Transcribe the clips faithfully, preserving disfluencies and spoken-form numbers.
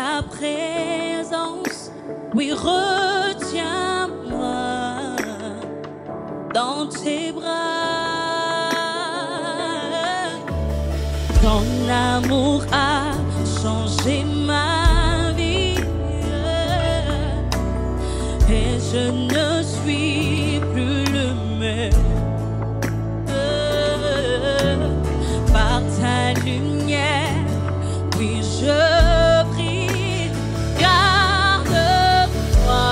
ta présence, oui, retiens-moi dans tes bras. Ton amour a changé ma vie et je ne suis plus le même. Par ta lumière, oui, je prie, garde-moi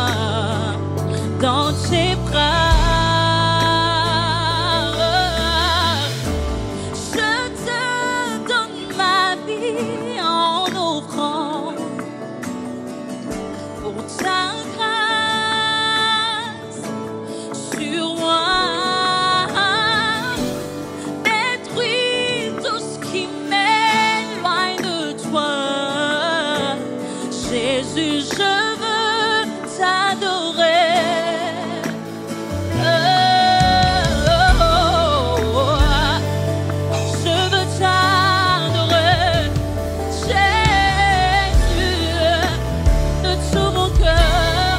dans tes bras. Je te donne ma vie en offrande pour ta grâce sur moi. Détruis tout ce qui m'éloigne de toi. Jésus, je veux t'adorer. Oh, oh, oh, oh. Je veux t'adorer, Jésus, de tout mon cœur.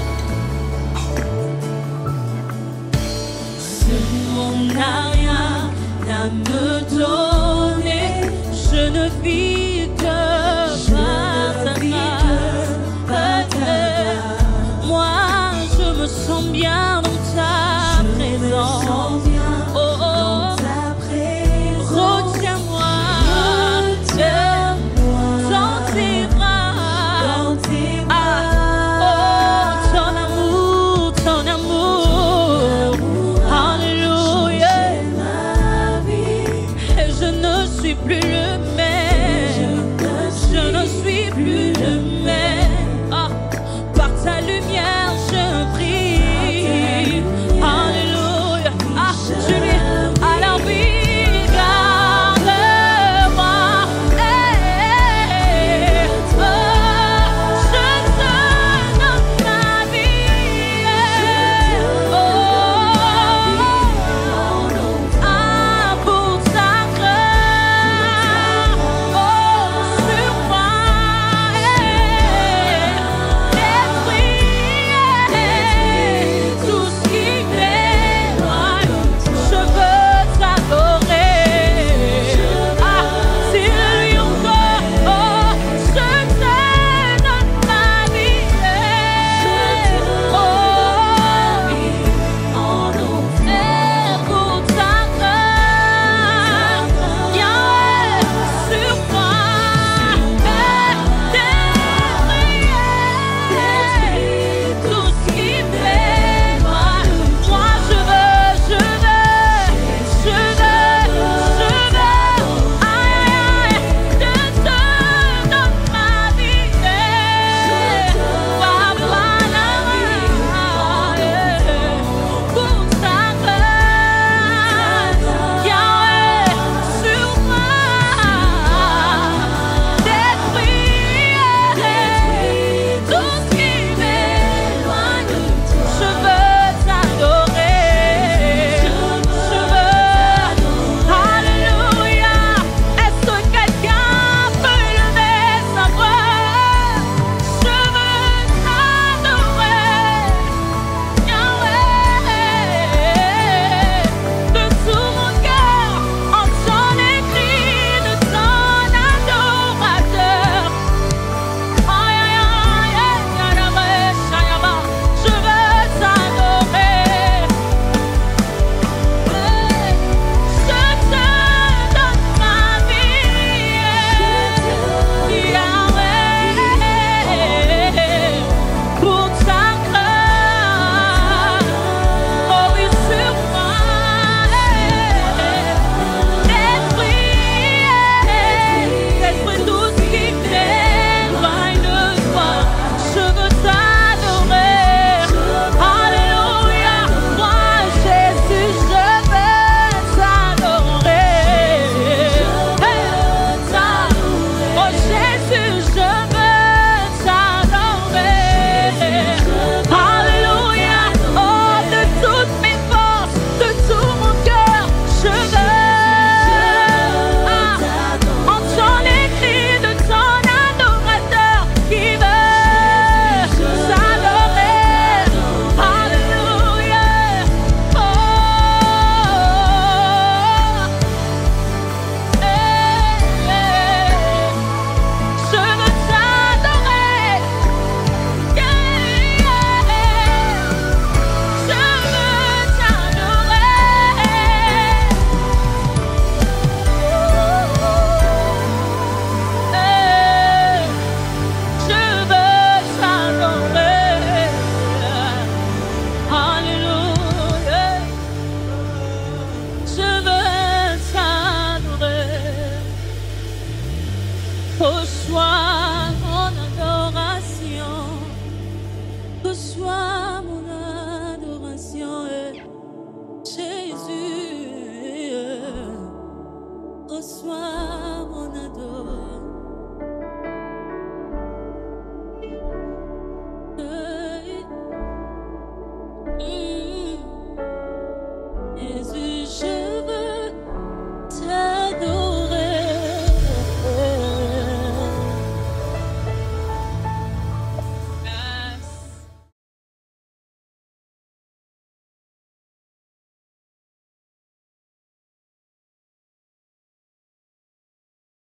Ce monde n'a rien à me donner, je ne vis que par ta grâce. Moi, je me sens bien